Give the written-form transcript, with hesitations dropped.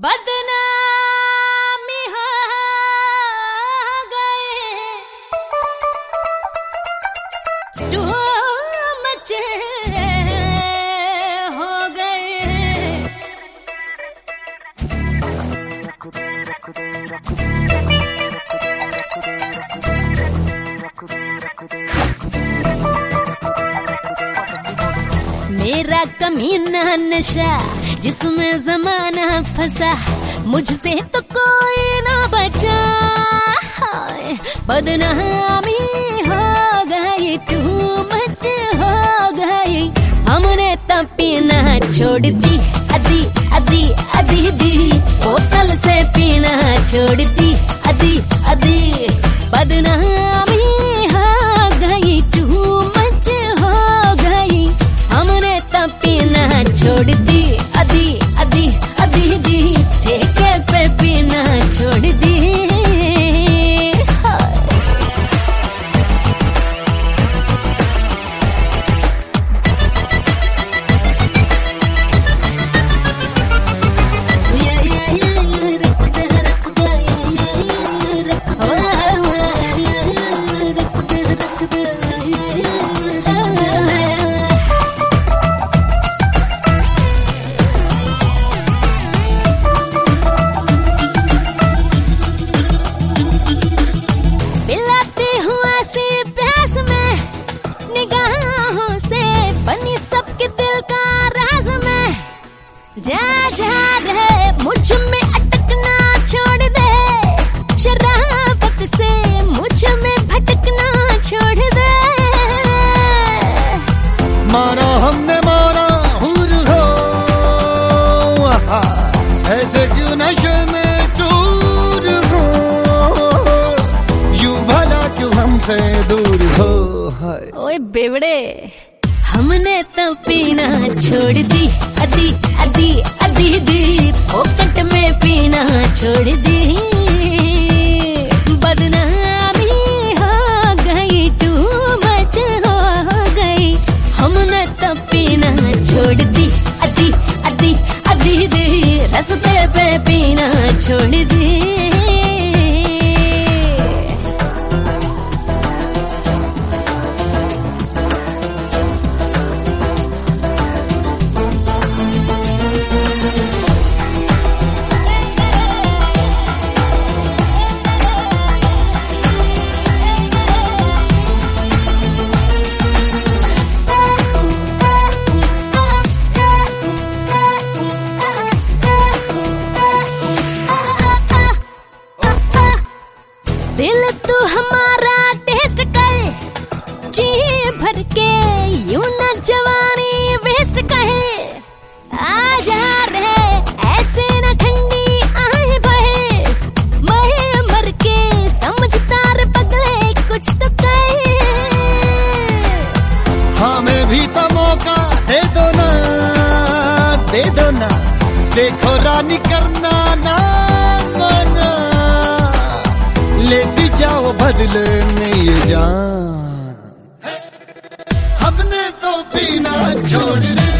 बदनामी हो गए, टू मच हो गए। मेरा कमीना नशा जिसमें जमाना फंसा, मुझसे तो कोई ना बचा। बदनामी हो गई, टू मच हो गई। हमने तब पीना छोड़ दी, अदी अदी अदी दी। बोतल से पीना छोड़ दी, अदी अदी। बदनामी हो गई, टू मच हो गई। हमने तब पीना छोड़ दी, अदी अदी अदी दी। ठेके पे पीना छोड़ दी। बनी सबके दिल का राज में, जा जा रे मुझ में अटकना छोड़ दे। शराबत से मुझ में भटकना छोड़ दे। माना हमने माना हुर हो, ऐसे क्यों नशे में चूर हो। यूं भला क्यों हमसे दूर हो। ओए बेवड़े, हमने तो पीना छोड़ दी, अदी अदी अदी दी। पॉकेट में पीना छोड़ दी। बदनामी हो गई, टू मच हो गई। हमने तो पीना छोड़ दी, अदी अदी अदी दी। रास्ते पे पीना छोड़ दी। दिल तू हमारा टेस्ट कर, जी भर के यूं न जवानी वेस्ट कहे। आजा रे ऐसे न ठंडी आहे बहे। मैं मर के समझदार पगले कुछ तो कहे। हमें भी तो मौका दे दो ना, दे दो ना। देखो रानी करना ना मना, लेती जाओ बदले में ये जान। हमने तो पीना छोड़ दिया।